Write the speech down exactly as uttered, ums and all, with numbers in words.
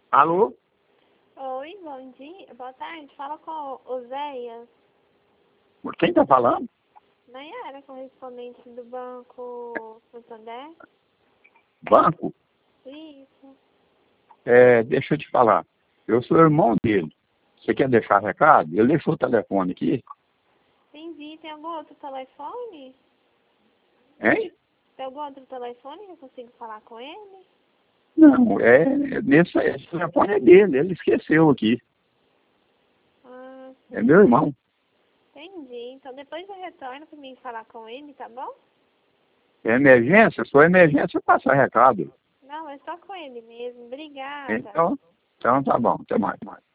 Alô? Oi, bom dia. Boa tarde. Fala com o Zéias. Quem tá falando? Nayara, correspondente do Banco Santander. Banco? Isso. É, deixa eu te falar. Eu sou irmão dele. Você quer deixar recado? Ele deixou o telefone aqui. Entendi. Tem algum outro telefone? Hein? Tem algum outro telefone que eu consigo falar com ele? Não, é, nesse, esse telefone é dele. Ele esqueceu aqui. Ah, É sim. meu irmão. Entendi. Então depois eu retorno para mim falar com ele, tá bom? É emergência? Se for emergência, eu passo recado. Não, é só com ele mesmo. Obrigada. Então, então tá bom. Até mais. mais.